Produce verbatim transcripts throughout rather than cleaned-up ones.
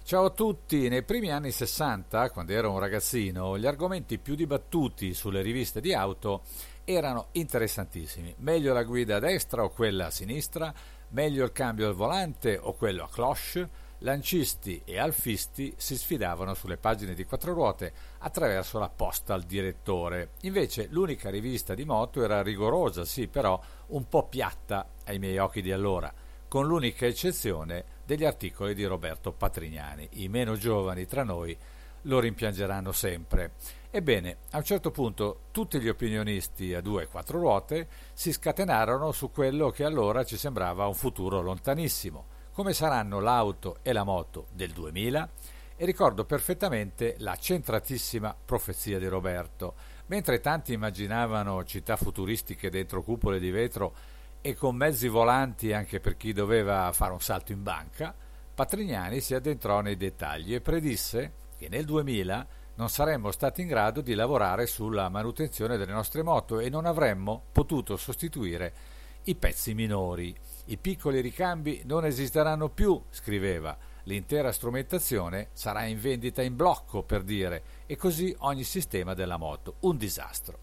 Ciao a tutti, nei primi anni sessanta, quando ero un ragazzino, gli argomenti più dibattuti sulle riviste di auto erano interessantissimi. Meglio la guida a destra o quella a sinistra? Meglio il cambio al volante o quello a cloche? Lancisti e alfisti si sfidavano sulle pagine di quattro ruote attraverso la posta al direttore. Invece l'unica rivista di moto era rigorosa, sì, però un po' piatta ai miei occhi di allora, con l'unica eccezione degli articoli di Roberto Patrignani. I meno giovani tra noi lo rimpiangeranno sempre. Ebbene, a un certo punto tutti gli opinionisti a due e quattro ruote si scatenarono su quello che allora ci sembrava un futuro lontanissimo. Come saranno l'auto e la moto del duemila? E ricordo perfettamente la centratissima profezia di Roberto. Mentre tanti immaginavano città futuristiche dentro cupole di vetro e con mezzi volanti anche per chi doveva fare un salto in banca, Patrignani si addentrò nei dettagli e predisse che nel duemila non saremmo stati in grado di lavorare sulla manutenzione delle nostre moto e non avremmo potuto sostituire i pezzi minori. I piccoli ricambi non esisteranno più, scriveva, l'intera strumentazione sarà in vendita in blocco, per dire, e così ogni sistema della moto. Un disastro.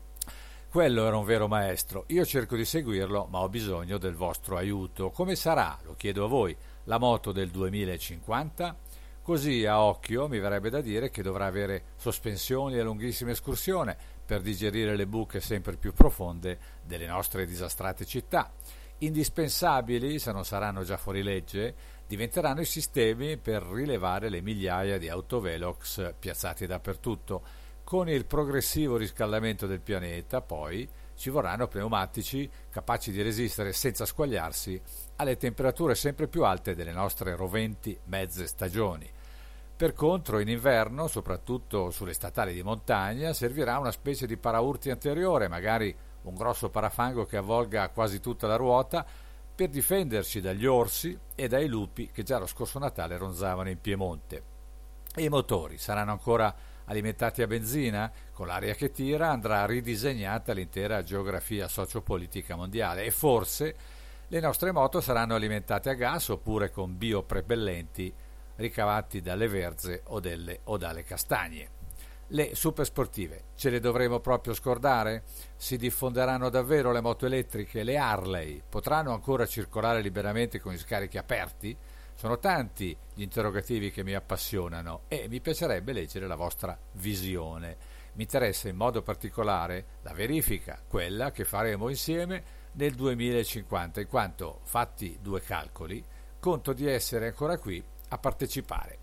Quello era un vero maestro, io cerco di seguirlo, ma ho bisogno del vostro aiuto. Come sarà, lo chiedo a voi, la moto del duemilacinquanta? Così a occhio mi verrebbe da dire che dovrà avere sospensioni e lunghissime escursioni per digerire le buche sempre più profonde delle nostre disastrate città. Indispensabili, se non saranno già fuori legge, diventeranno i sistemi per rilevare le migliaia di autovelox piazzati dappertutto. Con il progressivo riscaldamento del pianeta, poi, ci vorranno pneumatici capaci di resistere senza squagliarsi alle temperature sempre più alte delle nostre roventi mezze stagioni. Per contro, in inverno, soprattutto sulle statali di montagna, servirà una specie di paraurti anteriore, magari un grosso parafango che avvolga quasi tutta la ruota, per difenderci dagli orsi e dai lupi che già lo scorso Natale ronzavano in Piemonte. E i motori saranno ancora alimentati a benzina? Con l'aria che tira andrà ridisegnata l'intera geografia sociopolitica mondiale e forse le nostre moto saranno alimentate a gas oppure con biopropellenti ricavati dalle verze o, delle, o dalle castagne. Le supersportive ce le dovremo proprio scordare? Si diffonderanno davvero le moto elettriche? Le Harley potranno ancora circolare liberamente con gli scarichi aperti? Sono tanti gli interrogativi che mi appassionano e mi piacerebbe leggere la vostra visione. Mi interessa in modo particolare la verifica, quella che faremo insieme nel duemilacinquanta, in quanto, fatti due calcoli, conto di essere ancora qui a partecipare.